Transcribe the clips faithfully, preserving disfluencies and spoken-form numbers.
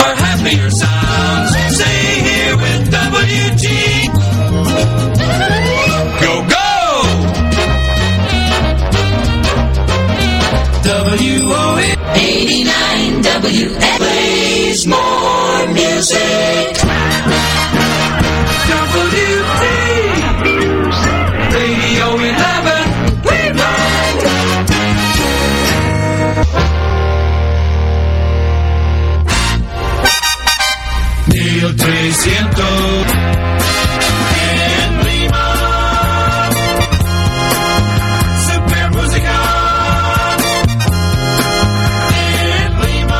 for happier sounds. Stay here with W G. Go, go! W O eighty-nine W X plays more music. W T Radio eleven Cleveland. Neil trescientos en Lima. Super Música en Lima.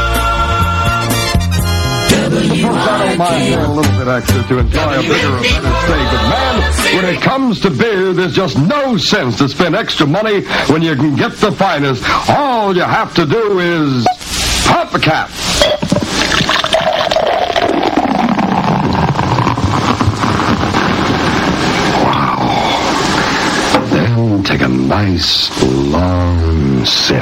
I don't mind paying a little bit extra to enjoy a bigger or better steak, but man, when it comes to beer, there's just no sense to spend extra money when you can get the finest. All you have to do is pop a cap. Wow. Then take a nice long sip.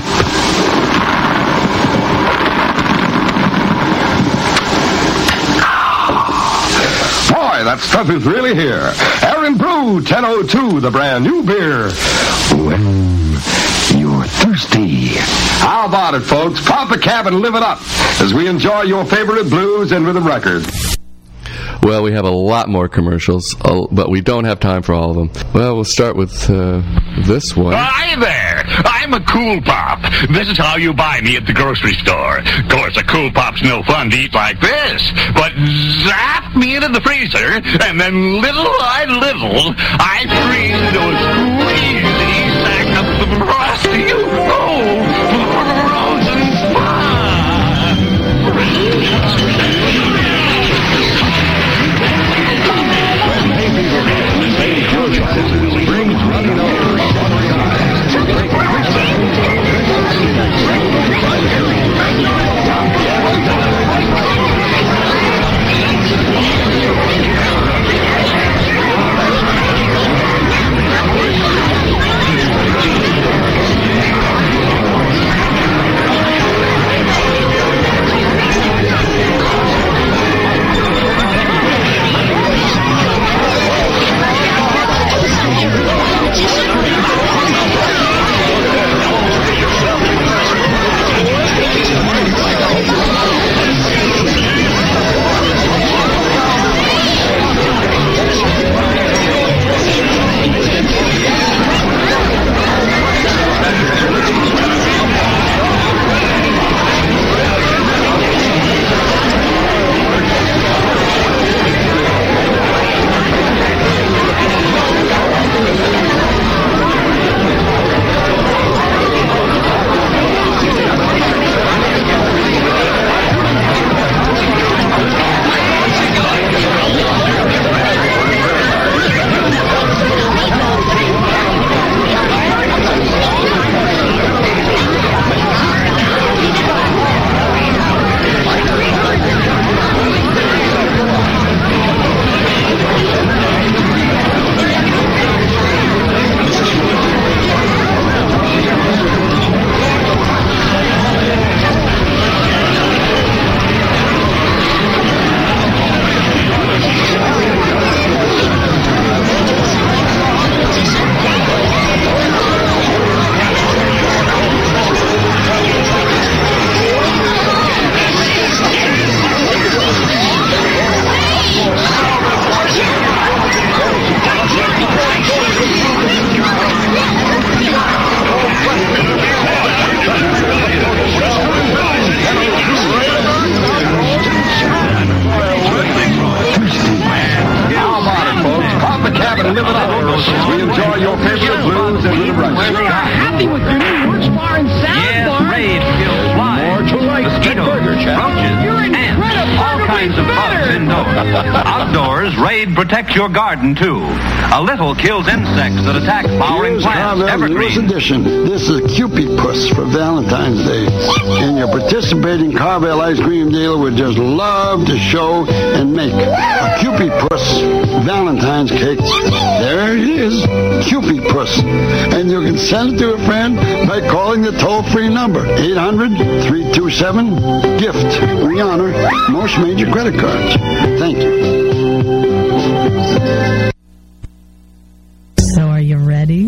That stuff is really here. Aaron Brew ten oh two, the brand new beer. When you're thirsty. How about it, folks? Pop a cap and live it up as we enjoy your favorite blues and rhythm records. Well, we have a lot more commercials, but we don't have time for all of them. Well, we'll start with uh, this one. Hi there! I'm a Cool Pop. This is how you buy me at the grocery store. Of course, a Cool Pop's no fun to eat like this, but zap me into the freezer, and then little by little, I freeze those squeezy sack of frosty roll frozen Outdoors, Raid protects your garden, too. A little kills insects that attack flowering plants, evergreens. Newest edition. This is Cupid Puss for Valentine's Day. And your participating Carvel ice cream dealer would just love to show and make a Cupid Puss Valentine's cake. There it is, Cupid Puss. And you can send it to a friend by calling the toll-free number, eight hundred, three two seven, GIFT. We honor most major credit cards. Thank you. So are you ready?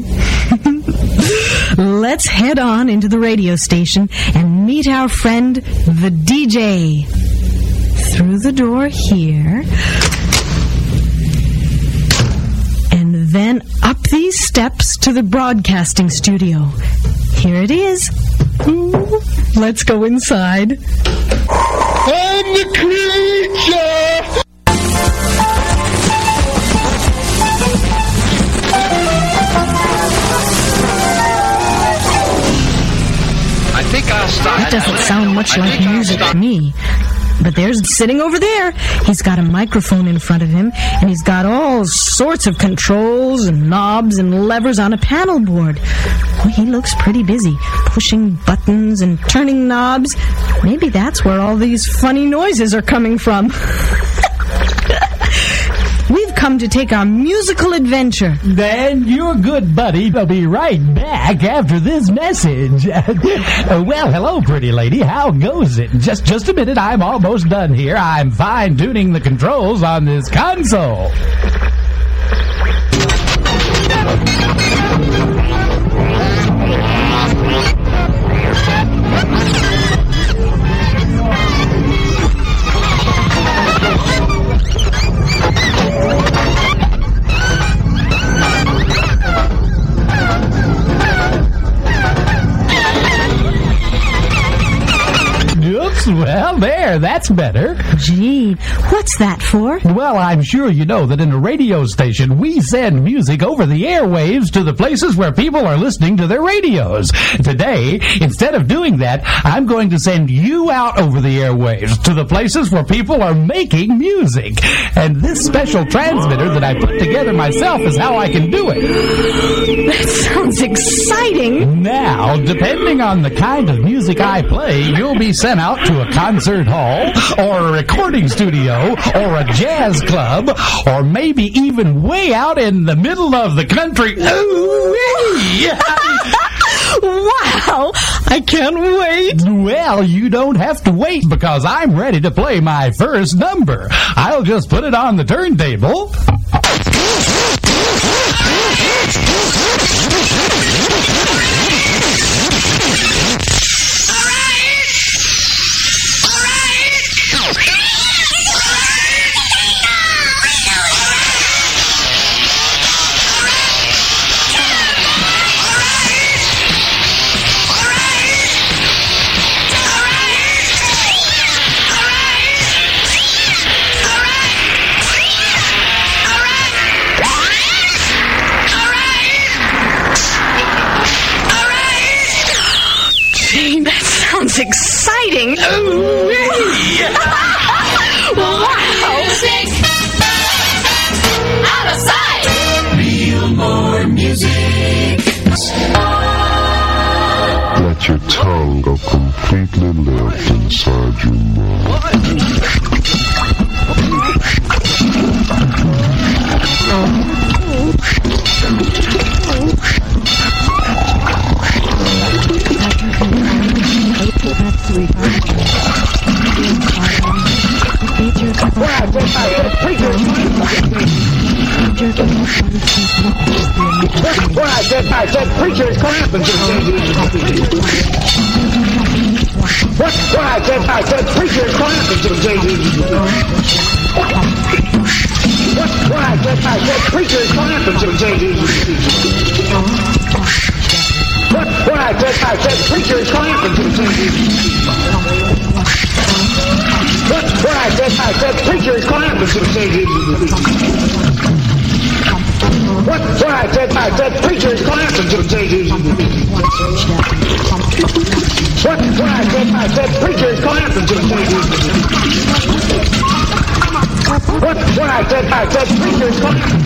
Let's head on into the radio station and meet our friend, the D J. Through the door here. And then up these steps to the broadcasting studio. Here it is. Let's go inside. I'm the creature! I think I'll start. That doesn't sound much I like think I'll music start. to me. But there's sitting over there. He's got a microphone in front of him, and he's got all sorts of controls and knobs and levers on a panel board. Well, he looks pretty busy, pushing buttons and turning knobs. Maybe that's where all these funny noises are coming from. We've come to take our musical adventure. Then your good buddy will be right back after this message. Uh, well, hello, pretty lady. How goes it? Just just a minute. I'm almost done here. I'm fine-tuning the controls on this console. Well, there, that's better. Gee, what's that for? Well, I'm sure you know that in a radio station, we send music over the airwaves to the places where people are listening to their radios. Today, instead of doing that, I'm going to send you out over the airwaves to the places where people are making music. And this special transmitter that I put together myself is how I can do it. That sounds exciting. Now, depending on the kind of music I play, you'll be sent out to a concert hall, or a recording studio, or a jazz club, or maybe even way out in the middle of the country. Ooh-wee! Wow! I can't wait. Well, you don't have to wait because I'm ready to play my first number. I'll just put it on the turntable. Sounds exciting. Ooh, wow. Music out of sight. Real more music. Let your tongue go completely limp inside your mouth. Well, I said, I said, preacher is clapping. What? Well, I said, I said, preacher is clapping. What? Well, I said, I said, preacher is clapping. What? Well, I said, I said, preacher is clapping. What? Well, I said, I said, preacher is clapping. What? What I said, I said, preacher is clapping. What? What I said, I said, preacher is clapping. What? What I said, I said, preacher is clapping.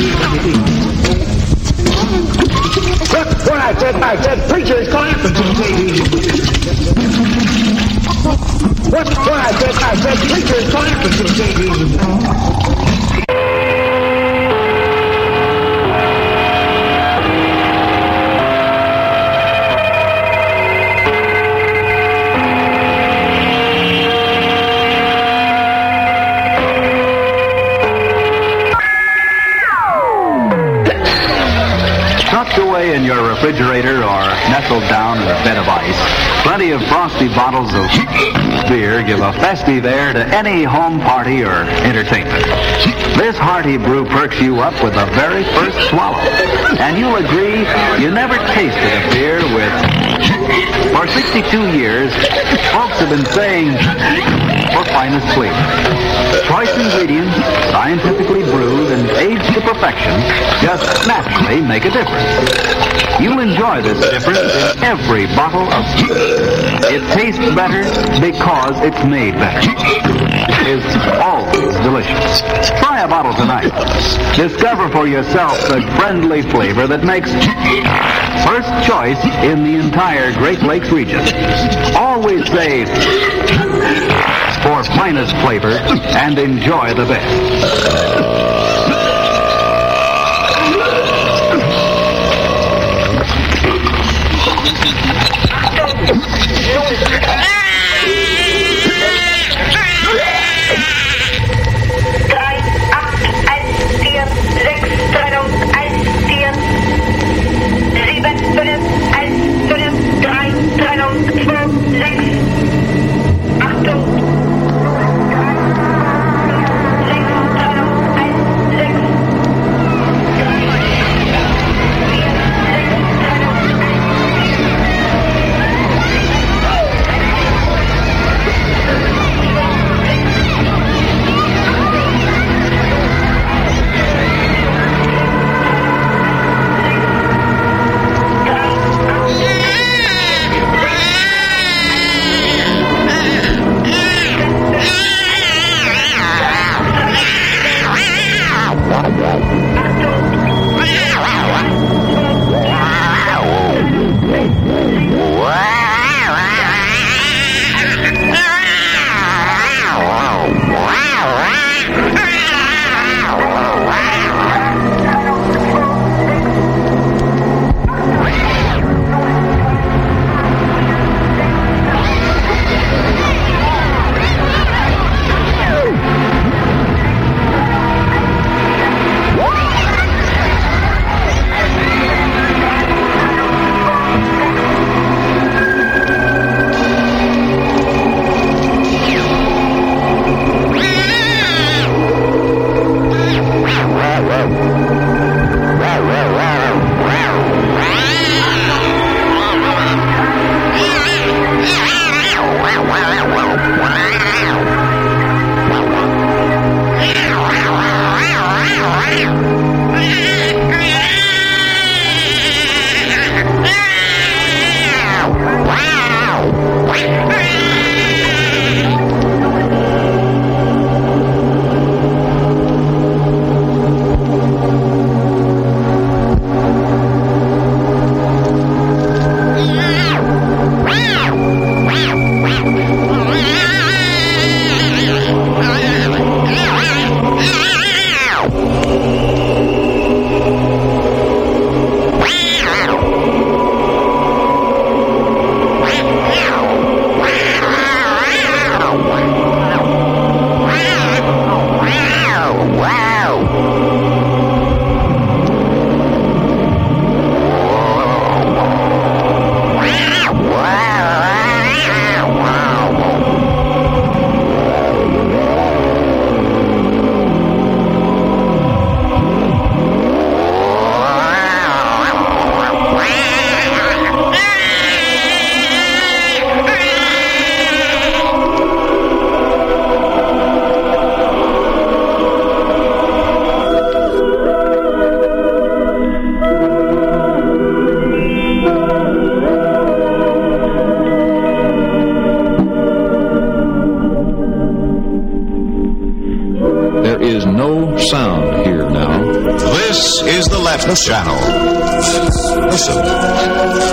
What? What I said, I said, preacher is clapping. What? What I said, I said, preacher is clapping. nestled down in a bed of ice, plenty of frosty bottles of beer give a festive air to any home party or entertainment. This hearty brew perks you up with the very first swallow. And you'll agree you never tasted a beer with... For sixty-two years, folks have been saying, for finest flavor. Choice ingredients, scientifically brewed and aged to perfection, just naturally make a difference. You'll enjoy this difference in every bottle of beer. It tastes better because it's made better. It's always delicious. Try a bottle tonight. Discover for yourself the friendly flavor that makes first choice in the entire Great Lakes region. Always say for finest flavor and enjoy the best. Sound here now. This is the Left Channel. Listen.